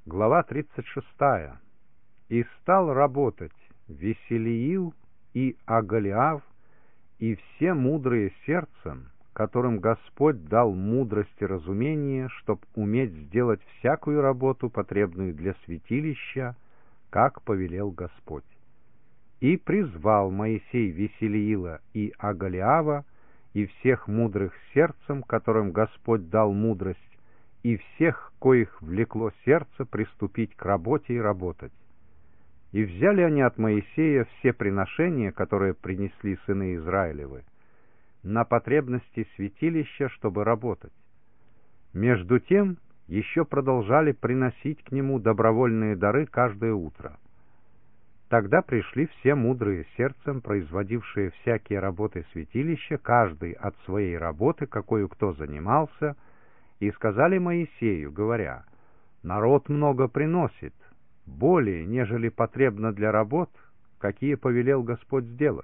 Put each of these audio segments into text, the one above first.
Глава 36. «И стал работать Веселиил и Аголиав, и все мудрые сердцем, которым Господь дал мудрость и разумение, чтоб уметь сделать всякую работу, потребную для святилища, как повелел Господь. И призвал Моисей Веселиила и Аголиава, и всех мудрых сердцем, которым Господь дал мудрость, и всех, коих влекло сердце, приступить к работе и работать. И взяли они от Моисея все приношения, которые принесли сыны Израилевы, на потребности святилища, чтобы работать. Между тем еще продолжали приносить к нему добровольные дары каждое утро. Тогда пришли все мудрые сердцем, производившие всякие работы святилища, каждый от своей работы, какою кто занимался, и сказали Моисею, говоря: «Народ много приносит, более, нежели потребно для работ, какие повелел Господь сделать».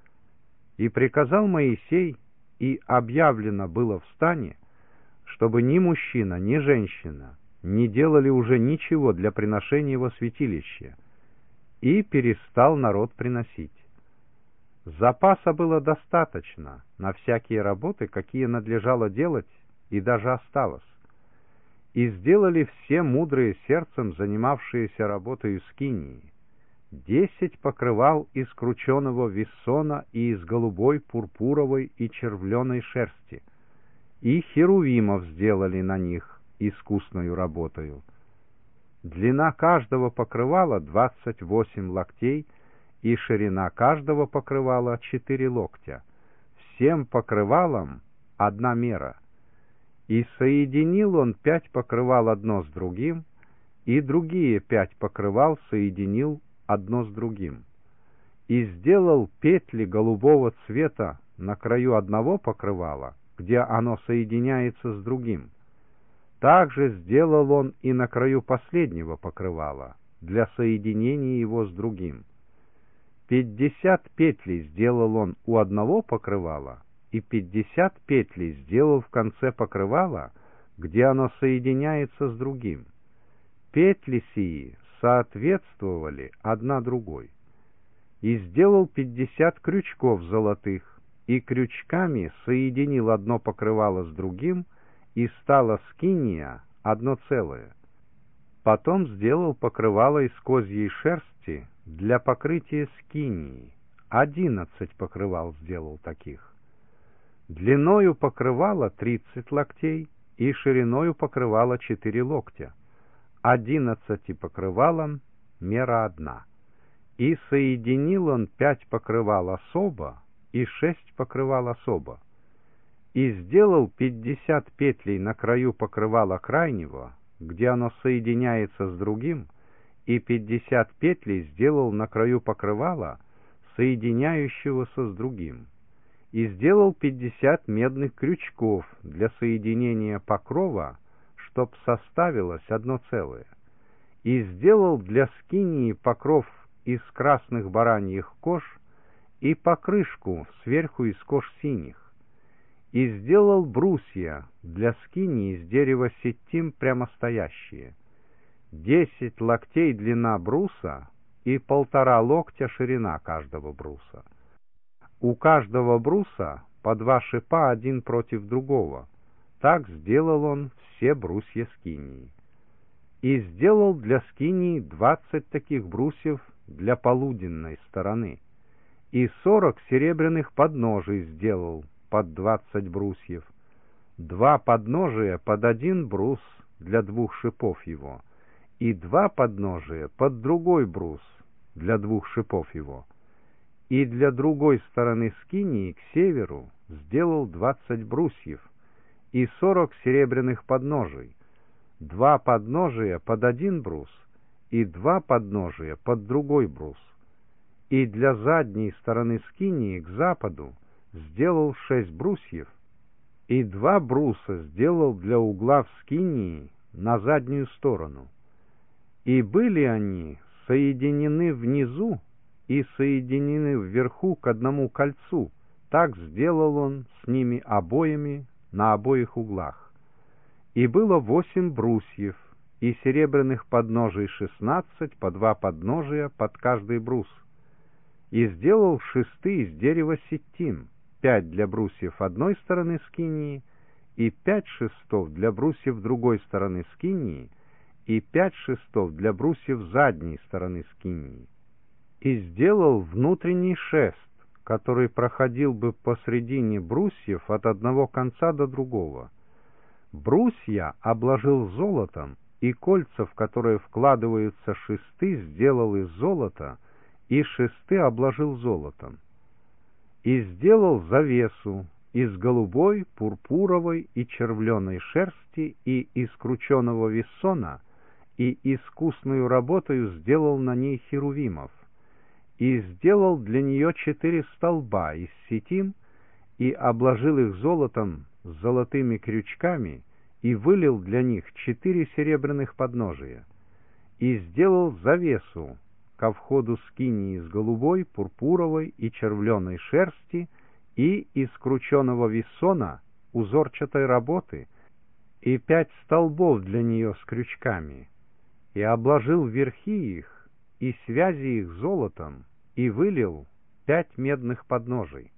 И приказал Моисей, и объявлено было в стане, чтобы ни мужчина, ни женщина не делали уже ничего для приношения во святилище, и перестал народ приносить. Запаса было достаточно на всякие работы, какие надлежало делать, и даже осталось. И сделали все мудрые сердцем, занимавшиеся работой скинии, 10 покрывал из крученого вессона и из голубой, пурпуровой и червленой шерсти, и херувимов сделали на них искусною работою. Длина каждого покрывала 28 локтей, и ширина каждого покрывала 4 локтя. Всем покрывалам одна мера. И соединил он 5 покрывал одно с другим, и другие 5 покрывал соединил одно с другим. И сделал петли голубого цвета на краю одного покрывала, где оно соединяется с другим. Также сделал он и на краю последнего покрывала, для соединения его с другим. 50 петлей сделал он у одного покрывала, и 50 петлей сделал в конце покрывала, где оно соединяется с другим. Петли сии соответствовали одна другой. И сделал 50 крючков золотых, и крючками соединил одно покрывало с другим, и стала скиния одно целое. Потом сделал покрывало из козьей шерсти для покрытия скинии. 11 покрывал сделал таких. Длиною покрывала 30 локтей, и шириною покрывала 4 локтя. 11 покрывалам мера одна. И соединил он 5 покрывал особо, и 6 покрывал особо. И сделал 50 петлей на краю покрывала крайнего, где оно соединяется с другим, и 50 петлей сделал на краю покрывала, соединяющегося с другим. И сделал 50 медных крючков для соединения покрова, чтоб составилось одно целое. И сделал для скинии покров из красных бараньих кож и покрышку сверху из кож синих. И сделал брусья для скинии из дерева ситим прямостоящие. 10 локтей длина бруса и 1,5 локтя ширина каждого бруса. У каждого бруса по 2 шипа один против другого. Так сделал он все брусья скинии. И сделал для скинии 20 таких брусьев для полуденной стороны. И 40 серебряных подножий сделал под 20 брусьев. 2 подножия под 1 брус для 2 шипов его, и 2 подножия под другой брус для 2 шипов его. И для другой стороны скинии к северу сделал 20 брусьев и 40 серебряных подножий, 2 подножия под 1 брус и 2 подножия под другой брус. И для задней стороны скинии к западу сделал 6 брусьев, и 2 бруса сделал для угла в скинии на заднюю сторону. И были они соединены внизу и соединены вверху к одному кольцу. Так сделал он с ними обоями на обоих углах. И было 8 брусьев, и серебряных подножий 16, по 2 подножия под каждый брус. И сделал шесты из дерева ситим, 5 для брусьев одной стороны скинии, и 5 шестов для брусьев другой стороны скинии, и 5 шестов для брусьев задней стороны скинии. И сделал внутренний шест, который проходил бы посредине брусьев от одного конца до другого. Брусья обложил золотом, и кольца, в которые вкладываются шесты, сделал из золота, и шесты обложил золотом. И сделал завесу из голубой, пурпуровой и червленой шерсти и из крученого виссона, и искусную работою сделал на ней херувимов. И сделал для нее 4 столба из ситим, и обложил их золотом с золотыми крючками, и вылил для них 4 серебряных подножия. И сделал завесу ко входу скинии из голубой, пурпуровой и червленой шерсти и из крученого виссона узорчатой работы, и 5 столбов для нее с крючками, и обложил верхи их и связи их золотом, и вылил 5 медных подножий.